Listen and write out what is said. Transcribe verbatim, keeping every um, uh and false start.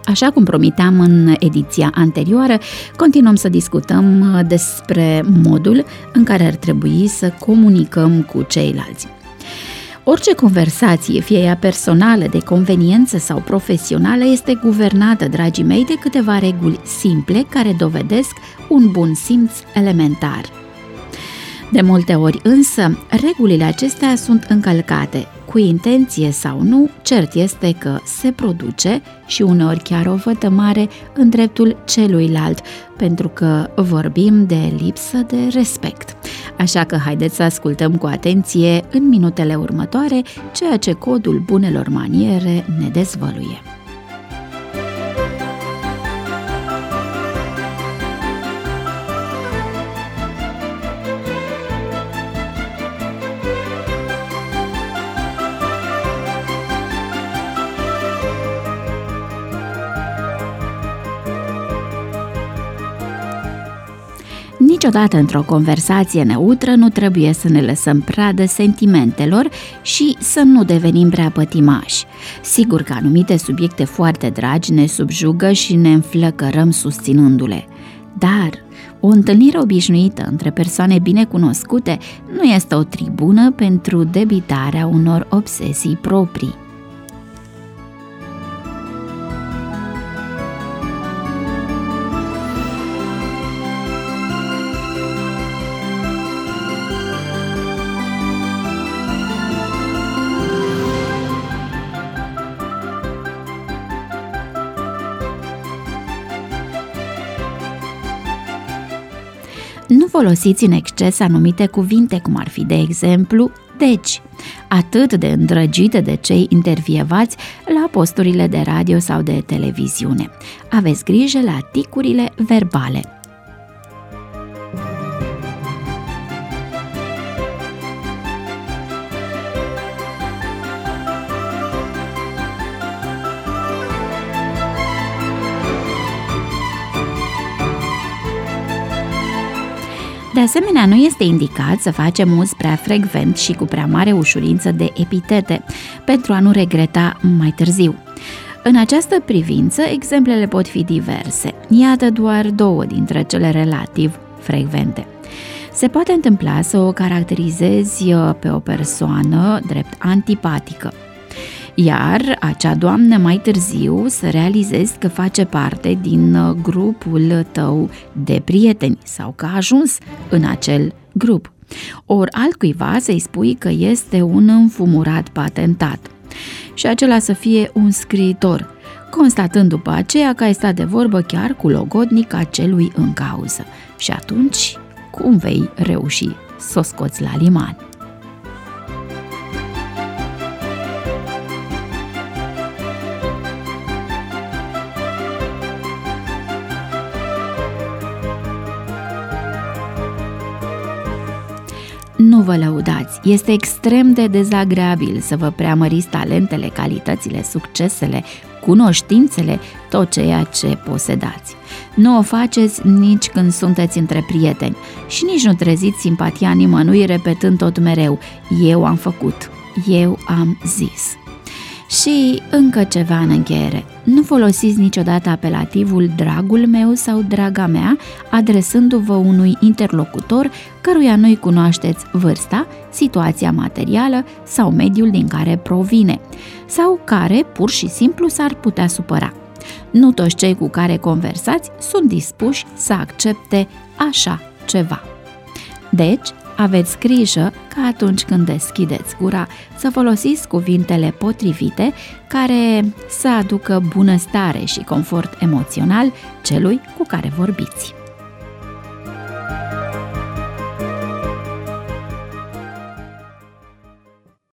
Așa cum promiteam în ediția anterioară, continuăm să discutăm despre modul în care ar trebui să comunicăm cu ceilalți. Orice conversație, fie ea personală, de conveniență sau profesională, este guvernată, dragii mei, de câteva reguli simple care dovedesc un bun simț elementar. De multe ori însă, regulile acestea sunt încălcate, cu intenție sau nu, cert este că se produce și uneori chiar o vătămare în dreptul celuilalt, pentru că vorbim de lipsă de respect. Așa că haideți să ascultăm cu atenție în minutele următoare ceea ce codul bunelor maniere ne dezvăluie. Niciodată într-o conversație neutră nu trebuie să ne lăsăm pradă sentimentelor și să nu devenim prea pătimași. Sigur că anumite subiecte foarte dragi ne subjugă și ne înflăcărăm susținându-le. Dar o întâlnire obișnuită între persoane bine cunoscute nu este o tribună pentru debitarea unor obsesii proprii. Nu folosiți în exces anumite cuvinte, cum ar fi, de exemplu, deci, atât de îndrăgite de cei intervievați la posturile de radio sau de televiziune. Aveți grijă la ticurile verbale. De asemenea, nu este indicat să facem uz prea frecvent și cu prea mare ușurință de epitete, pentru a nu regreta mai târziu. În această privință, exemplele pot fi diverse. Iată doar două dintre cele relativ frecvente. Se poate întâmpla să o caracterizezi pe o persoană drept antipatică, iar acea doamnă mai târziu să realizezi că face parte din grupul tău de prieteni sau că a ajuns în acel grup. Ori altcuiva să-i spui că este un înfumurat patentat și acela să fie un scriitor, constatând după aceea că ai stat de vorbă chiar cu logodnica celui în cauză. Și atunci, cum vei reuși să o scoți la liman? Nu vă lăudați, este extrem de dezagreabil să vă preamăriți talentele, calitățile, succesele, cunoștințele, tot ceea ce posedați. Nu o faceți nici când sunteți între prieteni și nici nu treziți simpatia nimănui repetând tot mereu: eu am făcut, eu am zis. Și încă ceva în încheiere. Nu folosiți niciodată apelativul dragul meu sau draga mea, adresându-vă unui interlocutor căruia nu-i cunoașteți vârsta, situația materială sau mediul din care provine, sau care pur și simplu s-ar putea supăra. Nu toți cei cu care conversați sunt dispuși să accepte așa ceva. Deci, aveți grijă ca atunci când deschideți gura să folosiți cuvintele potrivite care să aducă bunăstare și confort emoțional celui cu care vorbiți.